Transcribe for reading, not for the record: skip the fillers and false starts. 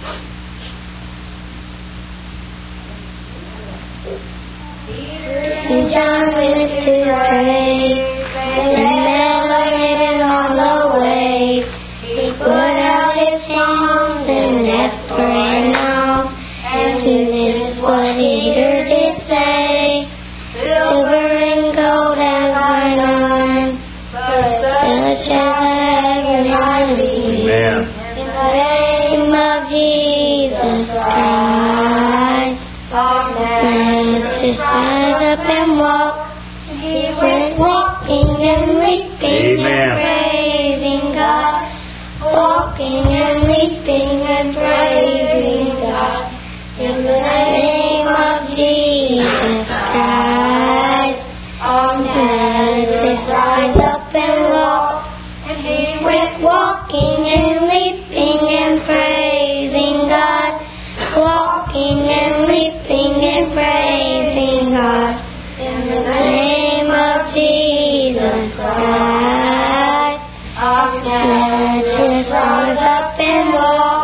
And John went to pray, and meditated on the way. He put out his palms and asked for an alms, and this is what Peter did say: silver and gold have I none, but such as I have not thee. In the name of Jesus Christ, let his eyes up and walk. He went walking and leaping and praising God, walking and leaping and praising God. In the name of Jesus Christ, let his eyes up and walk. And he went walking and leaping and praising God, walking and leaping and praising God. In the name of Jesus Christ, let his eyes up and walk.